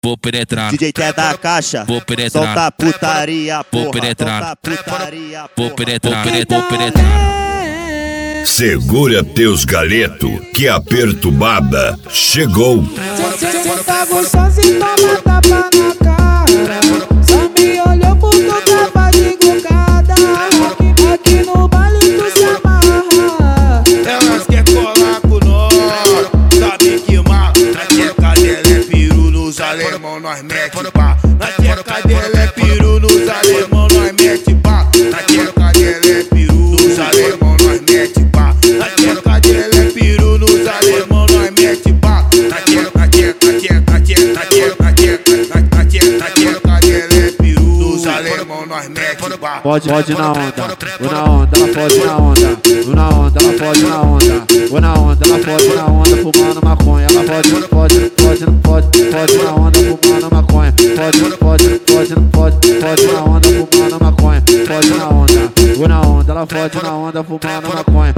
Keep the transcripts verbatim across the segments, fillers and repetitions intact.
vou penetrar. D J Té da caixa, vou penetrar. solta putaria, porra. Vou penetrar. Solta putaria, Vou porra. penetrar, vou penetrar. Segura teus galetos, que a perturbada chegou. Cê tá gostosa e toma tapa na cara. Só me olhou porque eu tava de gocada. Aqui no baile tu se amarra. Elas quer colar com nós, sabe que mal. Na tcheca dela é piru, nos alemão nós mete pá. Na tcheca dela é piru, nos alemão nós mete pá. Na tcheca dela é piru, nos alemão nós mete pá. Na tcheca dela é piru, nos alemão nós mete pá. Na tcheca, na tcheca, na tcheca, na tcheca, na tcheca, na tcheca, na tcheca, na tcheca dela é piru, nos alemão nós mete pá. Pode, pode na onda, vou na onda, ela pode na onda, vou na onda, ela pode na onda, vou na onda, ela pode na onda, fumando maconha, ela pode, pode, pode, pode, pode na onda, fumando maconha, pode, pode, pode, pode, pode na onda, fumando maconha, pode na onda, vou na onda, ela pode na onda, fumando maconha.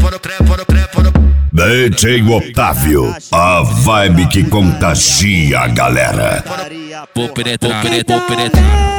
D J Otávio, a vibe que contagia a galera. Vou penetrar, vou penetrar.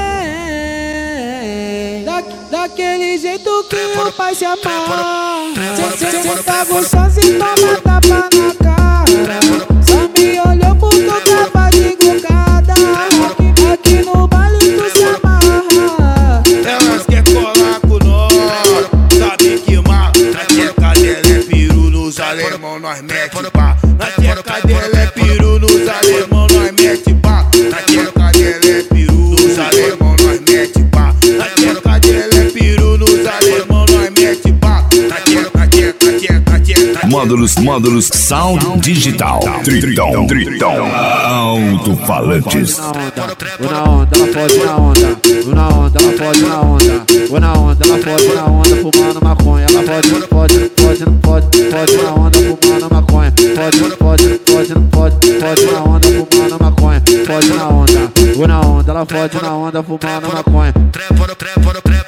Da, daquele jeito que o pai se amarra. Cê tá gostosa e toma tapa na cara. Só me olhou porque eu tava de gocada. Aqui no baile tu se amarra. Elas quer colar com nós, sabe que mal. Na tcheca dela é piru, nos alemão nós mete pá. Na tcheca dela é piru, nos alemão nós mete pá. Na tcheca dela é piru, nos alemão nós mete pá. Na tcheca dela é piru, nos alemão nós mete pá. Na tcheca, na tcheca, na tcheca, na tcheca. Módulos, módulos, sound digital. Tritão, tritão, alto-falantes. Vou na onda, ela pode na onda, vou na onda, ela pode na onda, vou na onda, ela pode na onda, fumando maconha, ela pode, pode, pode, pode, pode na onda, fumando maconha, pode, pode, pode, pode, pode na onda, fumando maconha, pode na onda, vou na onda, ela pode na onda, fumando maconha.